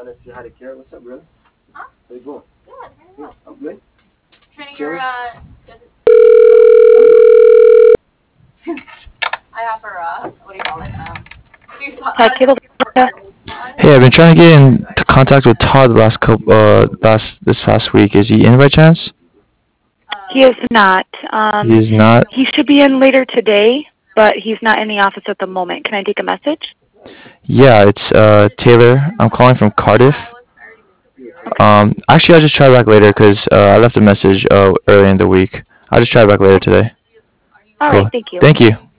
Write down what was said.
down and say hi to Kara. What's up, brother? Huh? How you doing? Good. How are you? I'm good. Training Chilling? your I offer what do you call it? Hey, I've been trying to get into contact with Todd the last couple, this past week. Is he in by chance? He is not. He is not. He should be in later today, but he's not in the office at the moment. Can I take a message? Yeah, it's Taylor. I'm calling from Cardiff. Actually, I'll just try back later 'cause I left a message early in the week. I'll just try back later today. All right, Cool. thank you. Thank you.